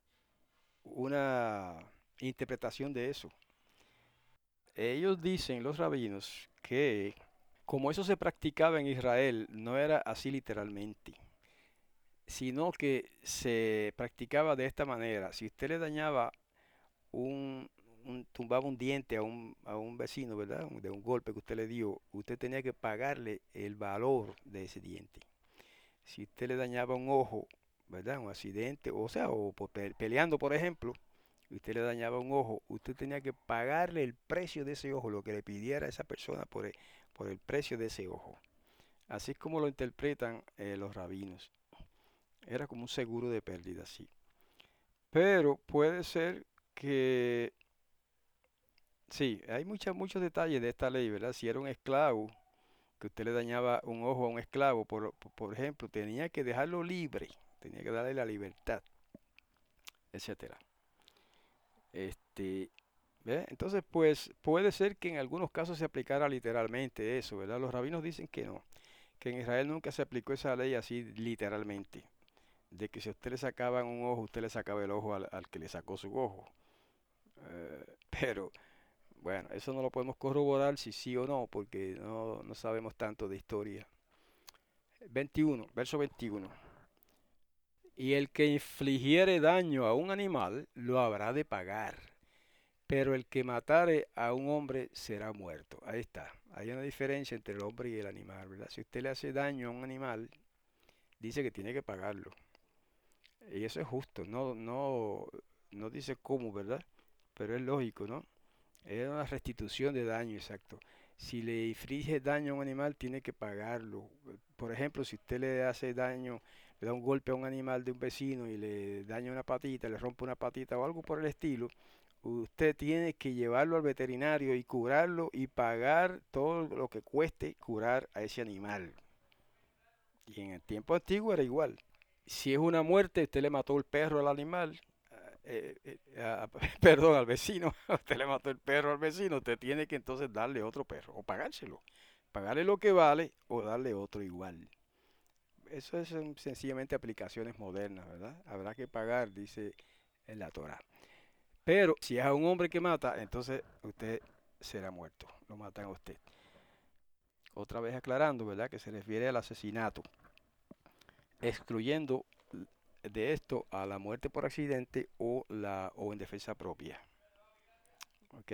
una interpretación de eso. Ellos dicen, los rabinos, que como eso se practicaba en Israel, no era así literalmente, sino que se practicaba de esta manera. Si usted le dañaba un, un- tumbaba un diente a un, a un vecino, ¿verdad? Un- De un golpe que usted le dio, usted tenía que pagarle el valor de ese diente. Si usted le dañaba un ojo, ¿verdad? Un accidente, o sea, o por pe- peleando, por ejemplo, y usted le dañaba un ojo, usted tenía que pagarle el precio de ese ojo, lo que le pidiera esa persona por el, por el precio de ese ojo. Así es como lo interpretan eh, los rabinos. Era como un seguro de pérdida, sí. Pero puede ser que, sí, hay mucha- muchos detalles de esta ley, ¿verdad? Si era un esclavo, que usted le dañaba un ojo a un esclavo, por, por por ejemplo, tenía que dejarlo libre, tenía que darle la libertad, etcétera. Este, ¿ve? Entonces, pues puede ser que en algunos casos se aplicara literalmente eso, ¿verdad? Los rabinos dicen que no, que en Israel nunca se aplicó esa ley así literalmente, de que si a usted le sacaban un ojo, usted le sacaba el ojo al, al que le sacó su ojo. Eh, pero bueno, eso no lo podemos corroborar si sí o no, porque no, no sabemos tanto de historia. veintiuno, verso veintiuno. Y el que infligiere daño a un animal, lo habrá de pagar. Pero el que matare a un hombre será muerto. Ahí está. Hay una diferencia entre el hombre y el animal, ¿verdad? Si usted le hace daño a un animal, dice que tiene que pagarlo. Y eso es justo. No, no, no dice cómo, ¿verdad? pero es lógico, ¿no? Es una restitución de daño, exacto. Si le inflige daño a un animal, tiene que pagarlo. Por ejemplo, si usted le hace daño, le da un golpe a un animal de un vecino y le daña una patita, le rompe una patita o algo por el estilo, usted tiene que llevarlo al veterinario y curarlo y pagar todo lo que cueste curar a ese animal. Y en el tiempo antiguo era igual. Si es una muerte, usted le mató el perro al animal, eh, eh, a- perdón, al vecino, usted le mató el perro al vecino, usted tiene que entonces darle otro perro o pagárselo. Pagarle lo que vale o darle otro igual. Eso es um, sencillamente aplicaciones modernas, ¿verdad? Habrá que pagar, dice en la Torah. Pero si es a un hombre que mata, entonces usted será muerto. Lo matan a usted. Otra vez aclarando, ¿verdad? Que se refiere al asesinato, excluyendo de esto a la muerte por accidente o la o en defensa propia. ¿Ok?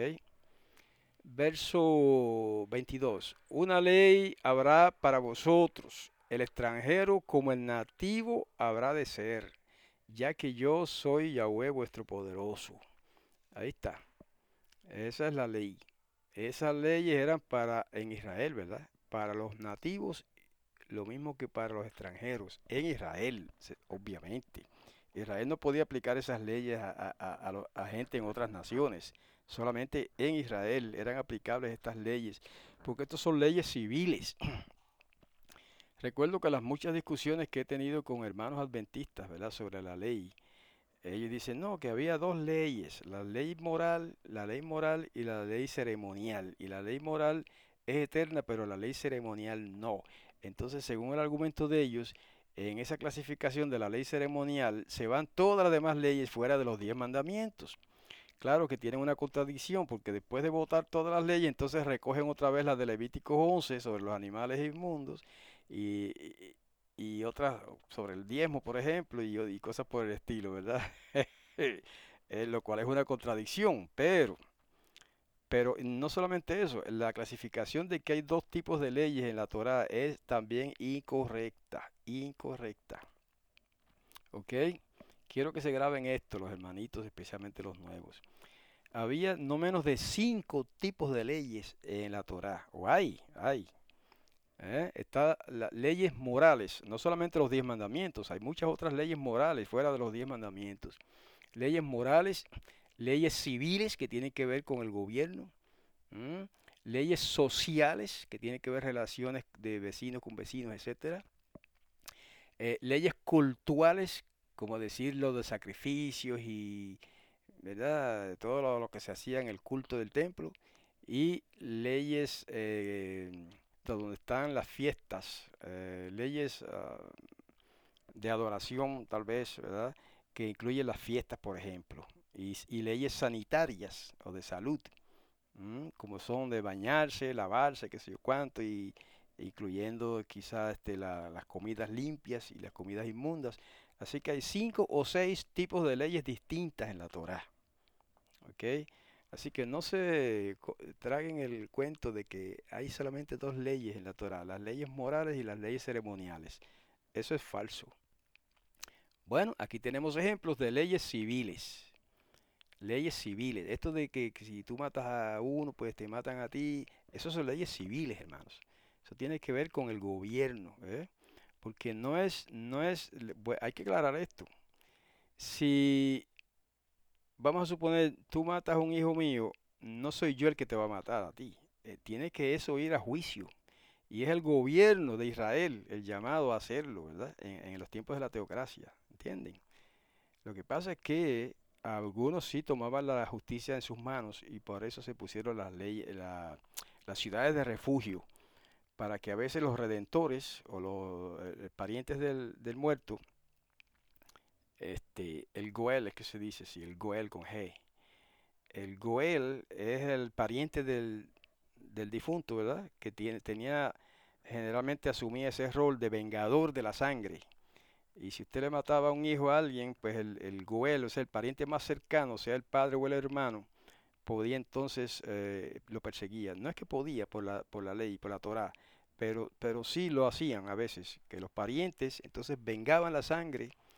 Verso veintidós. Una ley habrá para vosotros, el extranjero como el nativo habrá de ser, ya que yo soy Yahweh vuestro poderoso. Ahí está. Esa es la ley. Esas leyes eran para en Israel, ¿verdad? Para los nativos, lo mismo que para los extranjeros. En Israel, se- obviamente. Israel no podía aplicar esas leyes a, a- a- a lo- a gente en otras naciones. Solamente en Israel eran aplicables estas leyes, porque estas son leyes civiles. Recuerdo que las muchas discusiones que he tenido con hermanos adventistas, ¿verdad? Sobre la ley, ellos dicen, no, que había dos leyes, la ley moral, la ley moral y la ley ceremonial. Y la ley moral es eterna, pero la ley ceremonial no. Entonces, según el argumento de ellos, en esa clasificación de la ley ceremonial se van todas las demás leyes fuera de los diez mandamientos. Claro que tienen una contradicción, porque después de votar todas las leyes, entonces recogen otra vez las de Levítico once sobre los animales inmundos y, y- y otras sobre el diezmo, por ejemplo, y, y cosas por el estilo, ¿verdad? Eh, lo cual es una contradicción, pero, pero no solamente eso, la clasificación de que hay dos tipos de leyes en la Torá es también incorrecta, incorrecta, ¿ok? Quiero que se graben esto, los hermanitos, especialmente los nuevos. Había no menos de cinco tipos de leyes en la Torá, o hay, hay. ¿Eh? Está las leyes morales, no solamente los diez mandamientos, hay muchas otras leyes morales fuera de los diez mandamientos. Leyes morales, leyes civiles que tienen que ver con el gobierno, ¿m? Leyes sociales que tienen que ver relaciones de vecinos con vecinos, etcétera. Eh, leyes cultuales, como decir lo de sacrificios y, ¿verdad? Todo lo, lo que se hacía en el culto del templo y leyes eh, de donde están las fiestas, eh, leyes ah, de adoración tal vez, ¿verdad? Que incluyen las fiestas, por ejemplo, y, y leyes sanitarias o de salud, ¿m? Como son de bañarse, lavarse, qué sé yo cuánto, y incluyendo quizás este, la- las comidas limpias y las comidas inmundas. Así que hay cinco o seis tipos de leyes distintas en la Torá. ¿Ok? Así que no se co- traguen el cuento de que hay solamente dos leyes en la Torá, las leyes morales y las leyes ceremoniales. Eso es falso. Bueno, aquí tenemos ejemplos de leyes civiles. Leyes civiles. Esto de que, que si tú matas a uno, pues te matan a ti. Eso son leyes civiles, hermanos. Eso tiene que ver con el gobierno, ¿eh? Porque no es, no es, le- bue- hay que aclarar esto. Si vamos a suponer, tú matas a un hijo mío, no soy yo el que te va a matar a ti. Eh, tiene que eso ir a juicio. Y es el gobierno de Israel el llamado a hacerlo, ¿verdad? En, en los tiempos de la teocracia, ¿entienden? Lo que pasa es que algunos sí tomaban la justicia en sus manos y por eso se pusieron las leyes, la- las ciudades de refugio, para que a veces los redentores o los eh, parientes del, del muerto, este, el Goel es que se dice, sí, el Goel con G. El Goel es el pariente del, del difunto, ¿verdad? Que tiene, tenía, generalmente asumía ese rol de vengador de la sangre. Y si usted le mataba a un hijo a alguien, pues el, el Goel, o sea, el pariente más cercano, sea el padre o el hermano, podía entonces, eh, lo perseguía. No es que podía por la, por la ley, por la Torá, pero, pero sí lo hacían a veces, que los parientes entonces vengaban la sangre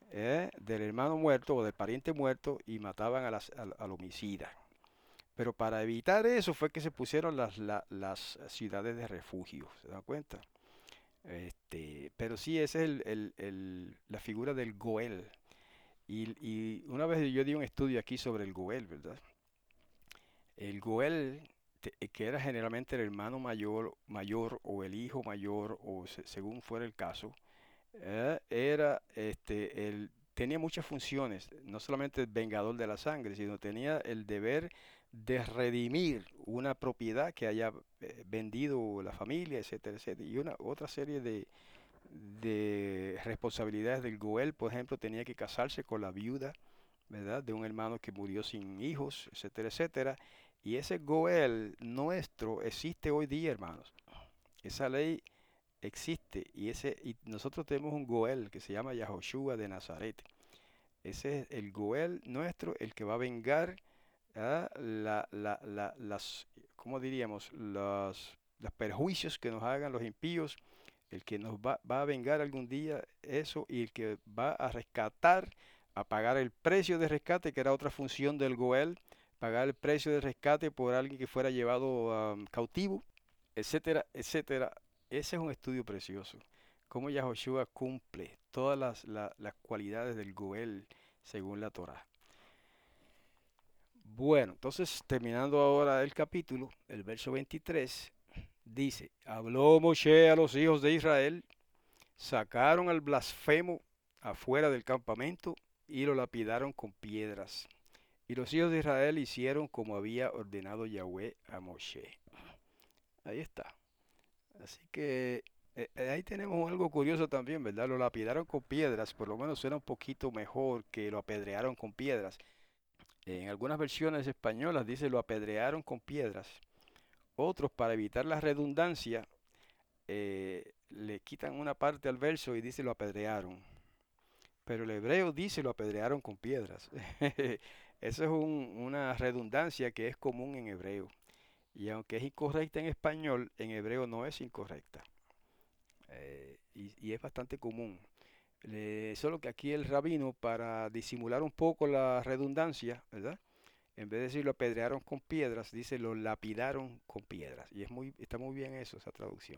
eh, del hermano muerto o del pariente muerto y mataban a las- al, al homicida. Pero para evitar eso fue que se pusieron las, la- las ciudades de refugio, ¿se dan cuenta? Este, pero sí, esa es el- el- el- la figura del Goel. Y, y una vez yo di un estudio aquí sobre el Goel, ¿verdad? El Goel, te- eh, que era generalmente el hermano mayor, mayor o el hijo mayor, o se- según fuera el caso, eh, era este, el, tenía muchas funciones, no solamente el vengador de la sangre, sino tenía el deber de redimir una propiedad que haya eh, vendido la familia, etcétera, etcétera, y una otra serie de, de responsabilidades del Goel. Por ejemplo, tenía que casarse con la viuda, ¿verdad? De un hermano que murió sin hijos, etcétera, etcétera. Y ese Goel nuestro existe hoy día, hermanos. Esa ley existe y ese y nosotros tenemos un Goel que se llama Yahoshua de Nazaret. Ese es el Goel nuestro, el que va a vengar a la, la- la- las, ¿cómo diríamos? Los, los perjuicios que nos hagan los impíos, el que nos va, va a vengar algún día eso y el que va a rescatar, a pagar el precio de rescate, que era otra función del Goel, pagar el precio de rescate por alguien que fuera llevado um, cautivo, etcétera, etcétera. Ese es un estudio precioso. Cómo Yahoshua cumple todas las, la- las cualidades del Goel según la Torá. Bueno, entonces terminando ahora el capítulo, el verso veintitrés dice, habló Moshe a los hijos de Israel, sacaron al blasfemo afuera del campamento y lo lapidaron con piedras. Y los hijos de Israel hicieron como había ordenado Yahweh a Moshe. Ahí está. Así que eh, eh, ahí tenemos algo curioso también, ¿verdad? Lo lapidaron con piedras, por lo menos suena un poquito mejor que lo apedrearon con piedras. En algunas versiones españolas dice lo apedrearon con piedras. Otros, para evitar la redundancia, eh, le quitan una parte al verso y dice lo apedrearon. Pero el hebreo dice lo apedrearon con piedras. Eso es un- una redundancia que es común en hebreo. Y aunque es incorrecta en español, en hebreo no es incorrecta. Eh, y, y es bastante común. Le- solo que aquí el rabino, para disimular un poco la redundancia, ¿verdad? En vez de decir lo apedrearon con piedras, dice lo lapidaron con piedras. Y es muy, está muy bien eso, esa traducción.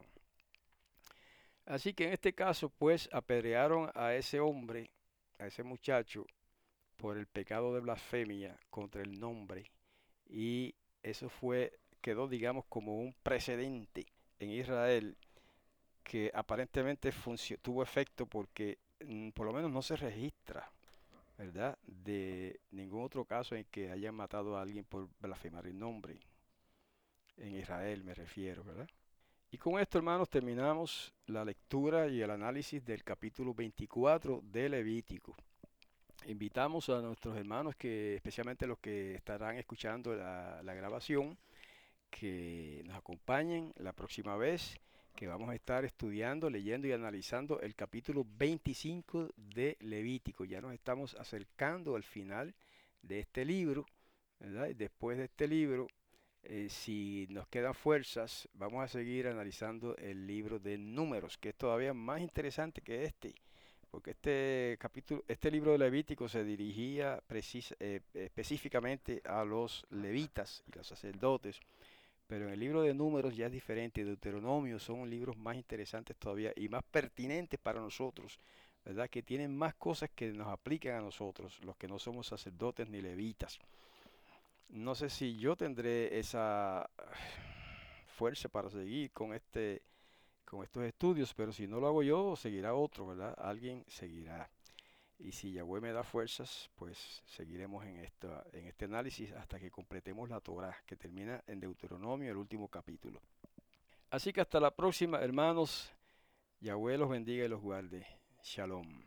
Así que en este caso, pues, apedrearon a ese hombre, a ese muchacho, por el pecado de blasfemia contra el nombre. Y eso fue, quedó, digamos, como un precedente en Israel que aparentemente funcio- tuvo efecto porque mm, por lo menos no se registra, ¿verdad? De ningún otro caso en que hayan matado a alguien por blasfemar el nombre. En Israel me refiero, ¿verdad? Y con esto, hermanos, terminamos la lectura y el análisis del capítulo veinticuatro de Levítico. Invitamos a nuestros hermanos, que especialmente los que estarán escuchando la, la grabación, que nos acompañen la próxima vez que vamos a estar estudiando, leyendo y analizando el capítulo veinticinco de Levítico. Ya nos estamos acercando al final de este libro, ¿verdad? Y después de este libro, eh, si nos quedan fuerzas, vamos a seguir analizando el libro de Números, que es todavía más interesante que este, porque este capítulo, este libro de Levítico se dirigía precis- eh, específicamente a los levitas y los sacerdotes, pero en el libro de Números ya es diferente. Deuteronomio son libros más interesantes todavía y más pertinentes para nosotros, ¿verdad? Que tienen más cosas que nos aplican a nosotros, los que no somos sacerdotes ni levitas. No sé si yo tendré esa ah, fuerza para seguir con este, con estos estudios, pero si no lo hago yo, seguirá otro, ¿verdad? Alguien seguirá. Y si Yahweh me da fuerzas, pues seguiremos en esta, en este análisis hasta que completemos la Torah, que termina en Deuteronomio, el último capítulo. Así que hasta la próxima, hermanos. Yahweh los bendiga y los guarde. Shalom.